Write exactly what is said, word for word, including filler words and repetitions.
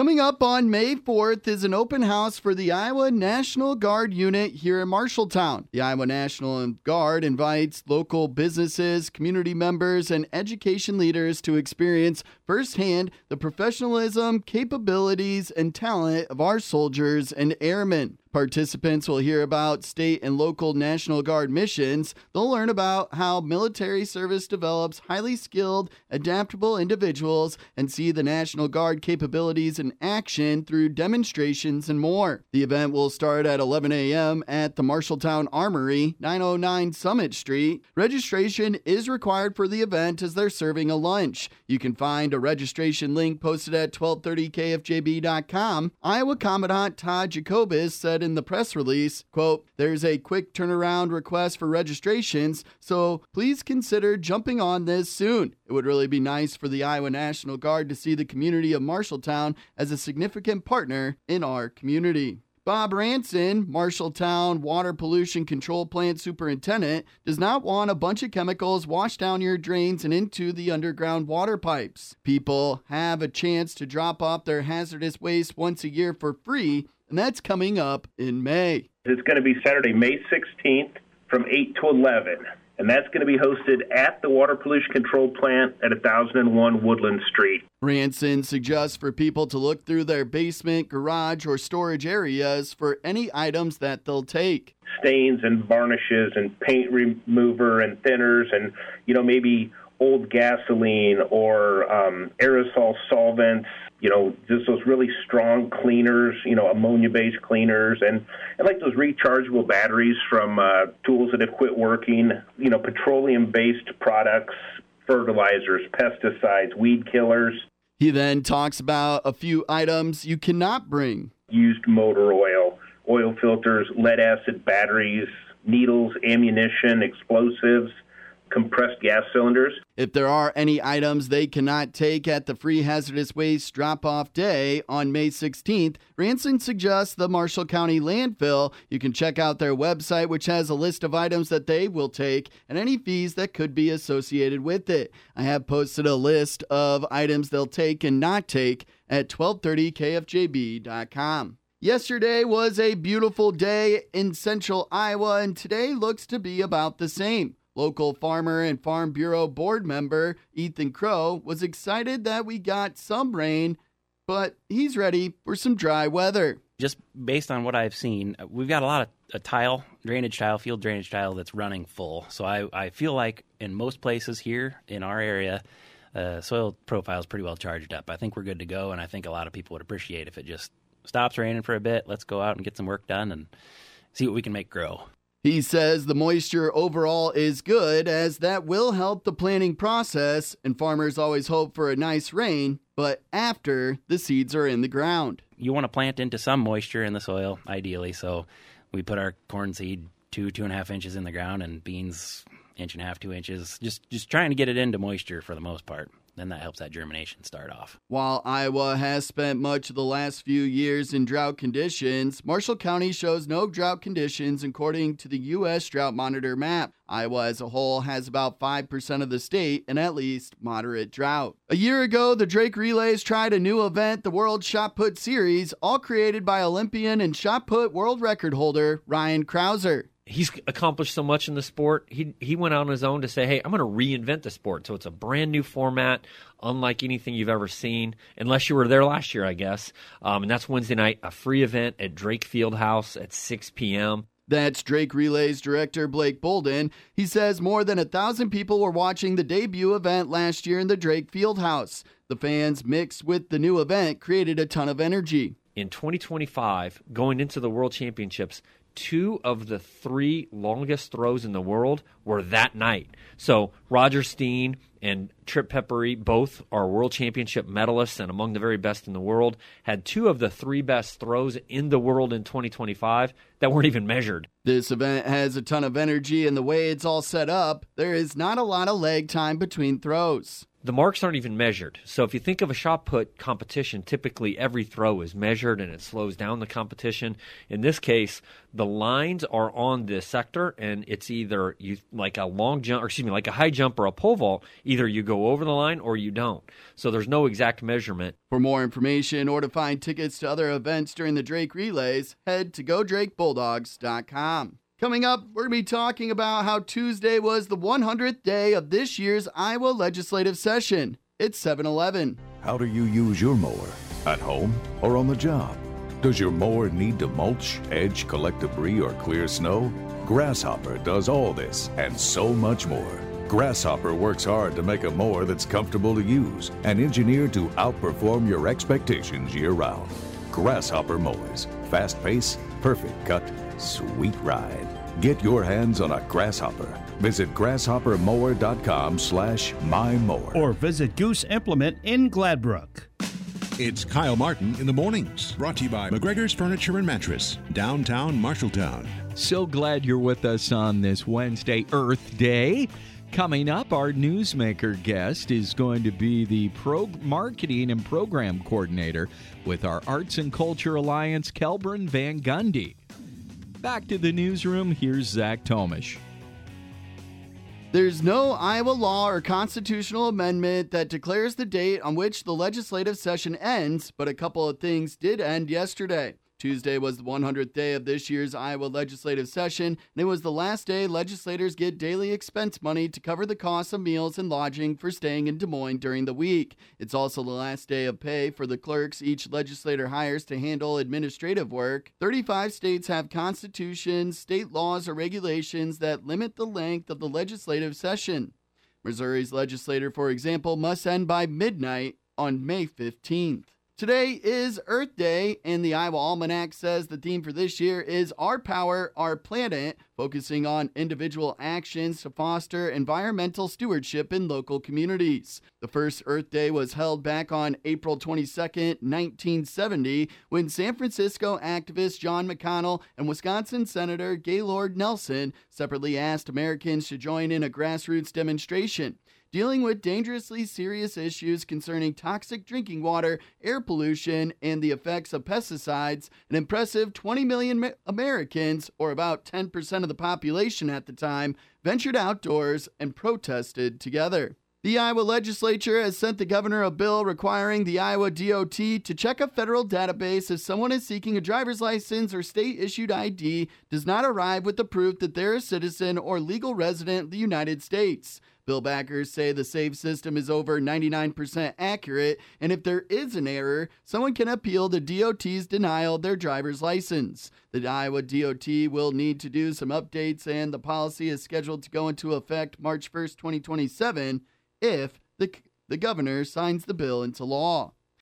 Coming up on May fourth is an open house for the Iowa National Guard unit here in Marshalltown. The Iowa National Guard invites local businesses, community members, and education leaders to experience firsthand the professionalism, capabilities, and talent of our soldiers and airmen. Participants will hear about state and local National Guard missions. They'll learn about how military service develops highly skilled, adaptable individuals and see the National Guard capabilities in action through demonstrations and more. The event will start at eleven a.m. at the Marshalltown Armory, nine oh nine Summit Street. Registration is required for the event as they're serving a lunch. You can find a registration link posted at twelve thirty K F J B dot com. Iowa Commandant Todd Jacobus said in the press release, quote, "There's a quick turnaround request for registrations, so please consider jumping on this soon. It would really be nice for the Iowa National Guard to see the community of Marshalltown as a significant partner in our community." Bob Ranson, Marshalltown Water Pollution Control Plant Superintendent, does not want a bunch of chemicals washed down your drains and into the underground water pipes. People have a chance to drop off their hazardous waste once a year for free, and that's coming up in May. It's going to be Saturday, May sixteenth from eight to eleven, and that's going to be hosted at the Water Pollution Control Plant at one thousand one Woodland Street. Ranson suggests for people to look through their basement, garage, or storage areas for any items that they'll take. Stains and varnishes and paint remover and thinners and, you know, maybe old gasoline or um, aerosol solvents, you know, just those really strong cleaners, you know, ammonia-based cleaners, and, and like those rechargeable batteries from uh, tools that have quit working, you know, petroleum-based products, fertilizers, pesticides, weed killers. He then talks about a few items you cannot bring. Used motor oil, oil filters, lead-acid batteries, needles, ammunition, explosives, compressed gas cylinders. If there are any items they cannot take at the free hazardous waste drop-off day on May sixteenth, Ranson suggests the Marshall County Landfill. You can check out their website, which has a list of items that they will take and any fees that could be associated with it. I have posted a list of items they'll take and not take at twelve thirty K F J B dot com. Yesterday was a beautiful day in central Iowa, and today looks to be about the same. Local farmer and Farm Bureau board member Ethan Crow was excited that we got some rain, but he's ready for some dry weather. Just based on what I've seen, we've got a lot of a tile, drainage tile, field drainage tile that's running full. So I, I feel like in most places here in our area, uh, soil profile is pretty well charged up. I think we're good to go, and I think a lot of people would appreciate if it just stops raining for a bit. Let's go out and get some work done and see what we can make grow. He says the moisture overall is good, as that will help the planting process, and farmers always hope for a nice rain, but after the seeds are in the ground. You want to plant into some moisture in the soil, ideally, so we put our corn seed two, two and a half inches in the ground, and beans inch and a half, two inches, just, just trying to get it into moisture for the most part. Then that helps that germination start off. While Iowa has spent much of the last few years in drought conditions, Marshall County shows no drought conditions according to the U S Drought Monitor map. Iowa as a whole has about five percent of the state in at least moderate drought. A year ago, the Drake Relays tried a new event, the World Shot Put Series, all created by Olympian and shot put world record holder Ryan Krauser. He's accomplished so much in the sport. He he went out on his own to say, hey, I'm going to reinvent the sport. So it's a brand new format, unlike anything you've ever seen, unless you were there last year, I guess. Um, and that's Wednesday night, a free event at Drake Fieldhouse at six p.m. That's Drake Relays director Blake Bolden. He says more than a thousand people were watching the debut event last year in the Drake Fieldhouse. The fans, mixed with the new event, created a ton of energy. In twenty twenty-five, going into the World Championships, two of the three longest throws in the world were that night. So Roger Steen and Trip Peppery, both are world championship medalists and among the very best in the world, had two of the three best throws in the world in twenty twenty-five that weren't even measured. This event has a ton of energy, and the way it's all set up, there is not a lot of lag time between throws. The marks aren't even measured. So if you think of a shot put competition, typically every throw is measured and it slows down the competition. In this case, the lines are on the sector, and it's either you like a long jump, or excuse me, like a high jump or a pole vault. Either Either you go over the line or you don't. So there's no exact measurement. For more information or to find tickets to other events during the Drake Relays, head to go drake bulldogs dot com. Coming up, we're going to be talking about how Tuesday was the one hundredth day of this year's Iowa legislative session. It's seven eleven. How do you use your mower? At home or on the job? Does your mower need to mulch, edge, collect debris, or clear snow? Grasshopper does all this and so much more. Grasshopper works hard to make a mower that's comfortable to use and engineered to outperform your expectations year-round. Grasshopper mowers. Fast pace, perfect cut, sweet ride. Get your hands on a Grasshopper. Visit grasshopper mower dot com slash my mower. Or visit Goose Implement in Gladbrook. It's Kyle Martin in the mornings, brought to you by McGregor's Furniture and Mattress, downtown Marshalltown. So glad you're with us on this Wednesday, Earth Day. Coming up, our newsmaker guest is going to be the pro marketing and program coordinator with our Arts and Culture Alliance, Kelburn Van Gundy. Back to the newsroom, here's Zach Tomish. There's no Iowa law or constitutional amendment that declares the date on which the legislative session ends, but a couple of things did end yesterday. Tuesday was the one hundredth day of this year's Iowa legislative session, and it was the last day legislators get daily expense money to cover the cost of meals and lodging for staying in Des Moines during the week. It's also the last day of pay for the clerks each legislator hires to handle administrative work. thirty-five states have constitutions, state laws, or regulations that limit the length of the legislative session. Missouri's legislature, for example, must end by midnight on May fifteenth. Today is Earth Day, and the Iowa Almanac says the theme for this year is Our Power, Our Planet, focusing on individual actions to foster environmental stewardship in local communities. The first Earth Day was held back on April twenty-second, nineteen seventy, when San Francisco activist John McConnell and Wisconsin Senator Gaylord Nelson separately asked Americans to join in a grassroots demonstration dealing with dangerously serious issues concerning toxic drinking water, air pollution, and the effects of pesticides. An impressive twenty million Americans, or about ten percent of the population at the time, ventured outdoors and protested together. The Iowa legislature has sent the governor a bill requiring the Iowa D O T to check a federal database if someone is seeking a driver's license or state-issued I D does not arrive with the proof that they're a citizen or legal resident of the United States. Bill backers say the SAVE system is over ninety-nine percent accurate, and if there is an error, someone can appeal the D O T's denial of their driver's license. The Iowa D O T will need to do some updates, and the policy is scheduled to go into effect March first, twenty twenty-seven, if the, the governor signs the bill into law.